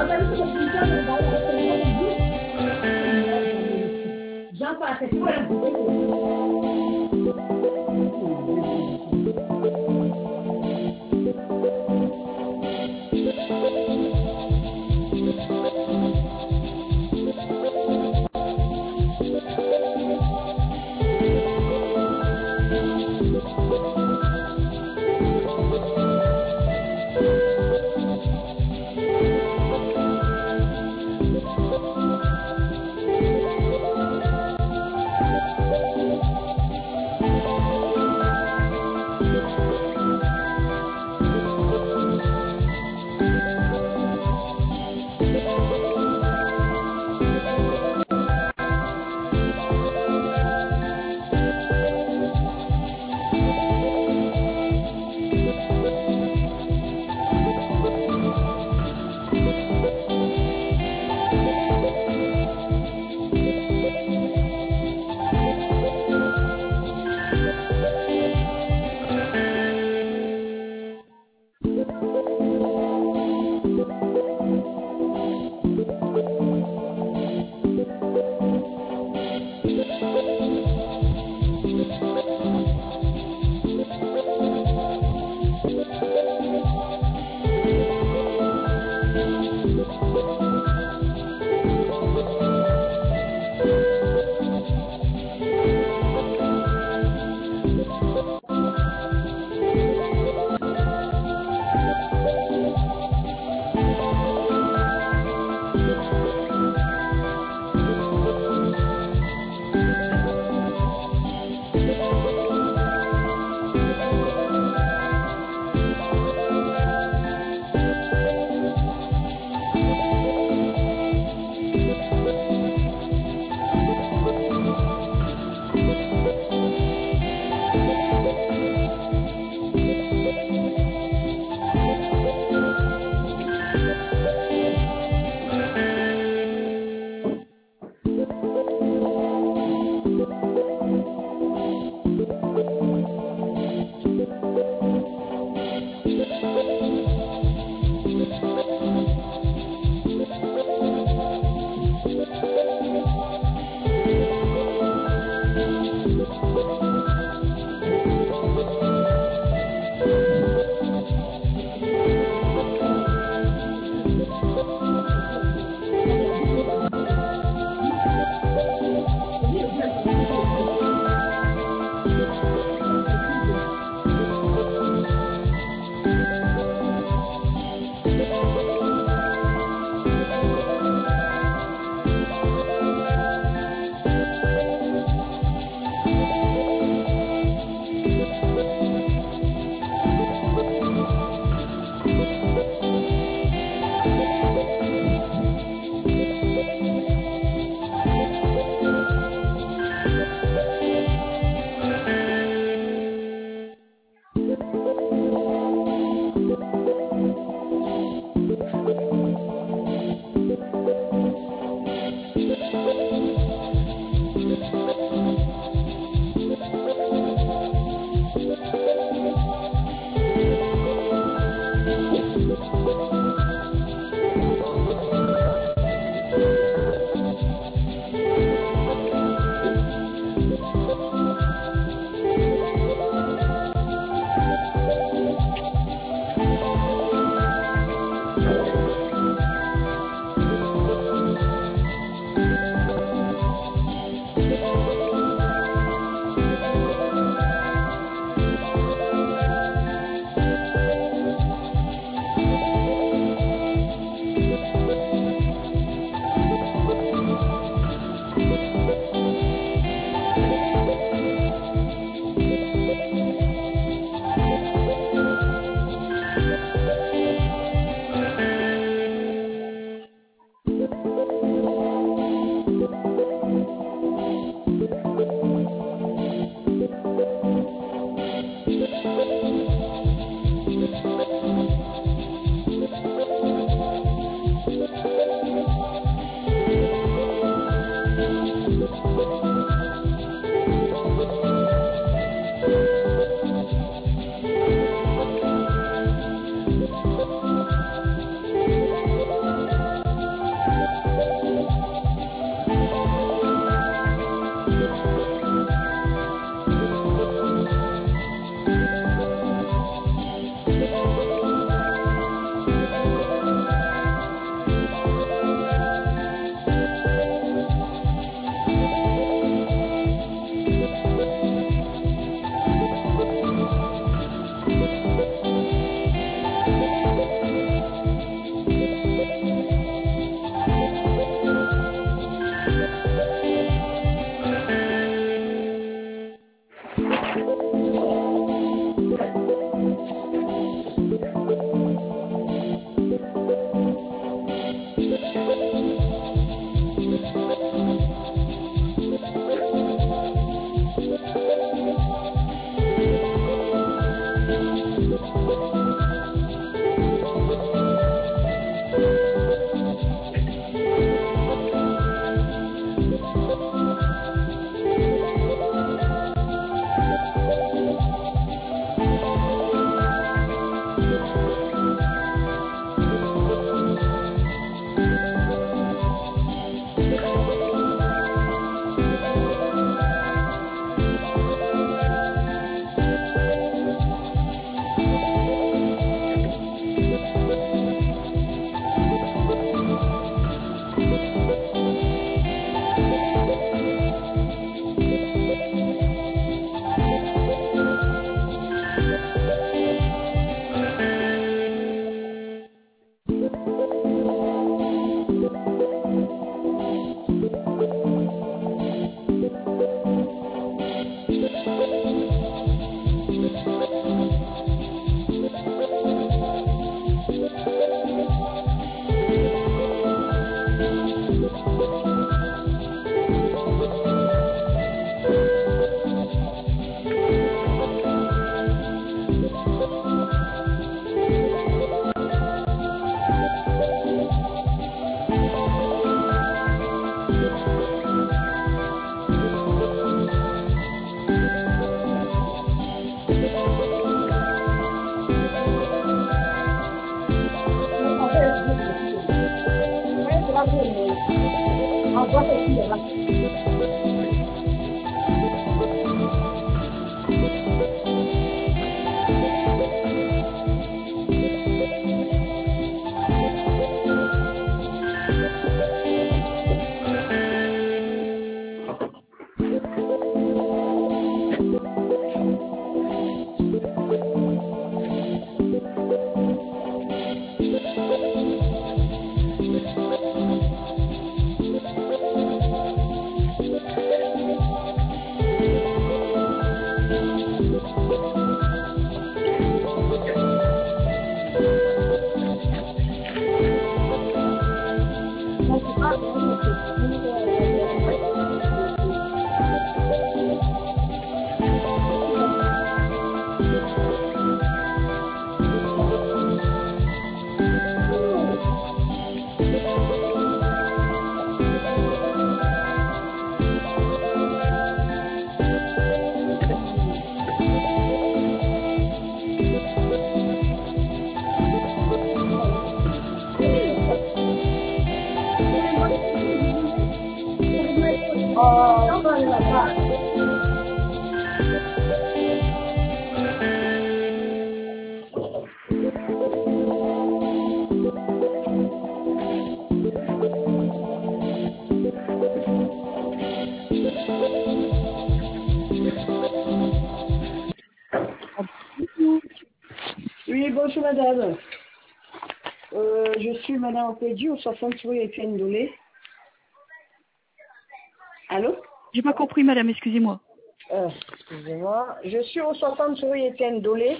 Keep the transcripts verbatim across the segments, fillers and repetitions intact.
até não sei se já não vai, já passa esse Oui, bonjour madame. Euh, je suis madame Opédi au soixante-trois Étienne Dolé. Allô? J'ai pas compris, madame, excusez-moi. euh, Excusez-moi. Je suis au soixante-trois Étienne Dolé.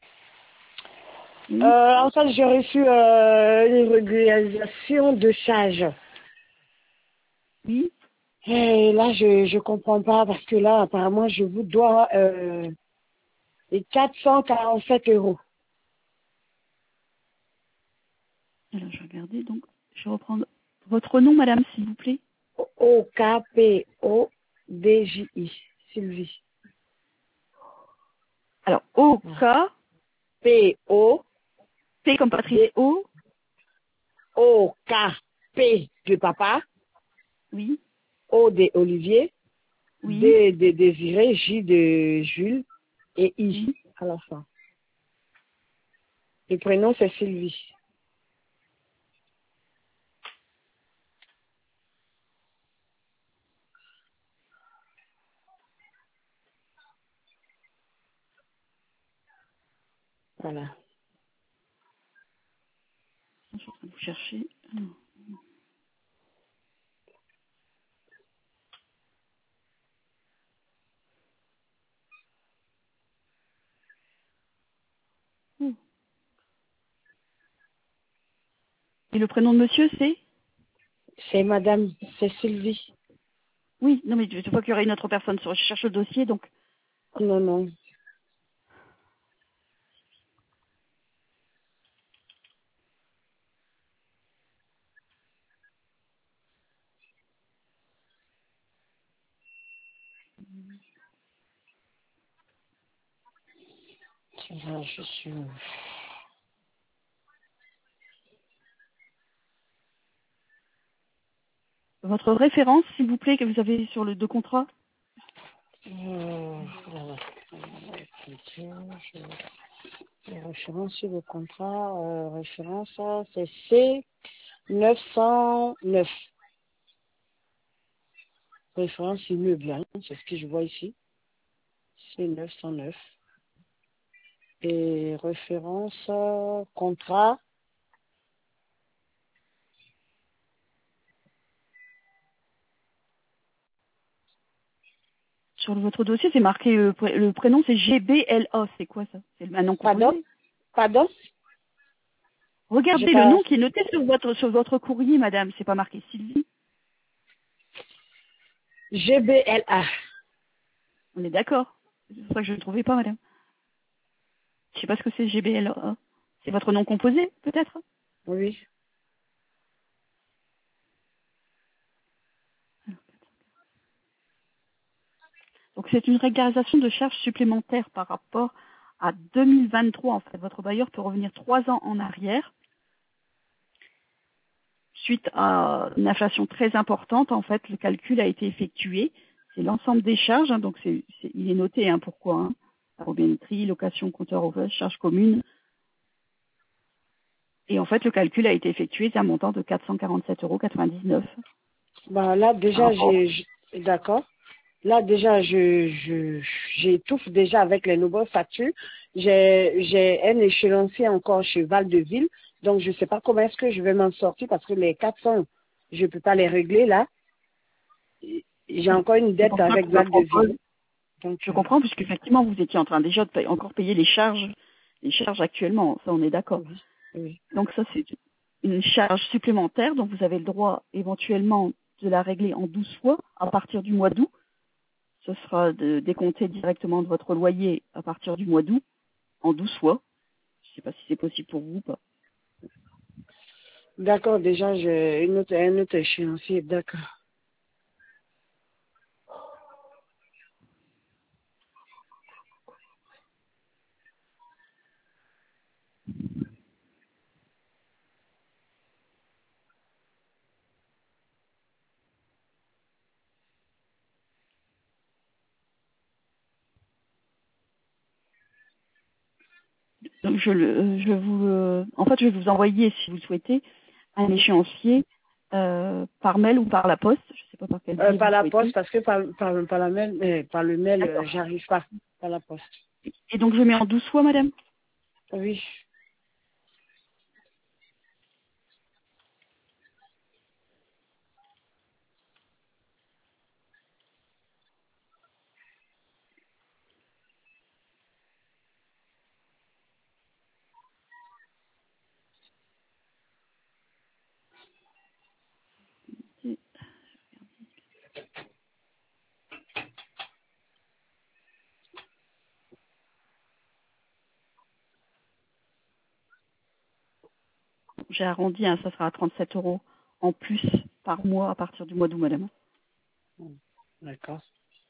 Oui. Euh, en fait, j'ai reçu euh, une régularisation de charge. Oui. Et là, je je comprends pas parce que là, apparemment, je vous dois euh, les quatre cent quarante-sept euros. Alors, je vais regarder, donc, je vais reprendre votre nom, madame, s'il vous plaît. O K P O D J I, Sylvie. Alors, O K, P O P comme Patrice O. O K P de papa, Oui. O de Olivier, Oui. D de Désiré, J de Jules et I Oui. à la fin. Le prénom c'est Sylvie. Voilà. Je suis en train de vous chercher. Alors. Oh. Et le prénom de monsieur, c'est? C'est madame, c'est Sylvie. Oui, non mais je vois qu'il y aurait une autre personne sur. Je cherche le dossier, donc. Non, non. Là, je suis... Votre référence, s'il vous plaît, que vous avez sur le deux contrats. Euh, voilà. Je... Les références sur le contrat, euh, référence, ça, c'est C neuf cent neuf. Référence immeuble, hein, c'est ce que je vois ici. C neuf cent neuf. Et référence euh, contrat. Sur votre dossier, c'est marqué, euh, pré- le prénom c'est G B L A. C'est quoi ça? C'est un nom Pardon? composé. Pardon? J'ai Regardez le pas... nom qui est noté sur votre, sur votre courrier, madame. C'est pas marqué Sylvie. G B L A. On est d'accord. C'est pour ça que je ne trouvais pas, madame. Je sais pas ce que c'est G B L A. C'est votre nom composé, peut-être? Oui. Donc c'est une régularisation de charges supplémentaires par rapport à deux mille vingt-trois. En fait, votre bailleur peut revenir trois ans en arrière suite à une inflation très importante. En fait, le calcul a été effectué. C'est l'ensemble des charges. Hein, donc c'est, c'est- il est noté hein, pourquoi. Hein. Robinetterie, location, compteur ouvrage, charges communes. Et en fait, le calcul a été effectué. C'est un montant de quatre cent quarante-sept euros quatre-vingt-dix-neuf. Bah, là, Par déjà, rapport. j'ai... j'ai- D'accord. Là, déjà, je, je, j'étouffe déjà avec les nouvelles factures. J'ai, j'ai un échéancier encore chez Val-de-Ville. Donc, je ne sais pas comment est-ce que je vais m'en sortir parce que les quatre cents, je ne peux pas les régler là. J'ai encore une C'est dette pour ça avec que je propose. Val-de-Ville. Donc, Je euh, comprends, puisqu'effectivement, vous étiez en train déjà de payer- encore payer les charges, les charges actuellement. Ça, on est d'accord. oui, oui. Donc ça, c'est une charge supplémentaire. Donc vous avez le droit éventuellement de la régler en douze fois à partir du mois d'août. Ce sera de décompter directement de votre loyer à partir du mois d'août en douze fois. Je ne sais pas si c'est possible pour vous ou pas. D'accord, déjà, j'ai une autre, un autre échéancier. D'accord. Donc je, le, je vous, euh, en fait, je vais vous envoyer, si vous le souhaitez, un échéancier euh, par mail ou par la poste. Je ne sais pas par quel Euh, biais par vous la poste, souhaitez. parce que par, par, par la mail, euh, par le mail, euh, D'accord. j'arrive pas. Par la poste. Et donc je mets en douze fois, madame. Oui. J'ai arrondi, hein, ça sera à trente-sept euros en plus par mois à partir du mois d'août, madame. D'accord.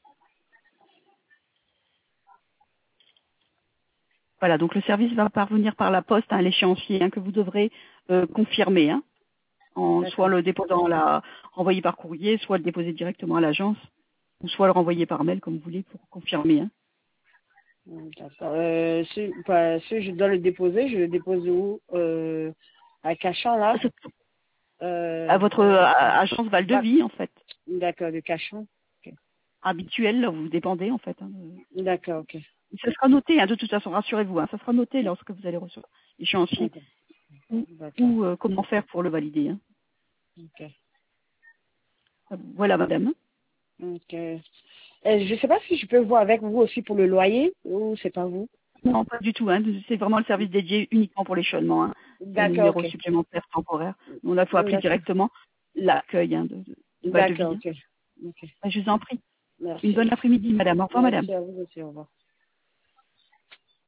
Voilà, donc le service va parvenir par la poste à l'échéancier hein, que vous devrez euh, confirmer, hein, en, soit D'accord. le déposant la renvoyer par courrier, soit le déposer directement à l'agence, ou soit le renvoyer par mail comme vous voulez pour confirmer. Hein. D'accord. Euh, si, bah, si je dois le déposer, je le dépose où? Euh, à Cachan, là? C'est Euh, à votre euh, agence bah, Val-de-Vie, en fait, d'accord, de Cachan. Ok. habituelle, là, vous dépendez en fait. Hein. D'accord, ok. Ça sera noté, hein, de toute façon, rassurez-vous, hein, ça sera noté lorsque vous allez recevoir l'échéancier. Ok. ou, D'accord. ou, euh, comment faire pour le valider. Hein. Ok. Voilà, madame. Ok. Et je ne sais pas si je peux voir avec vous aussi pour le loyer ou c'est pas vous. Non, pas du tout. Hein. C'est vraiment le service dédié uniquement pour l'échelonnement. Hein. C'est un D'accord, numéro ok. supplémentaire temporaire. Donc là, il faut appeler D'accord. directement l'accueil hein, de, de, de Val de D'accord, Ville. ok. Ok. Je vous en prie. Une Merci. bonne après-midi, madame. Au revoir, madame. Merci à vous aussi, au revoir.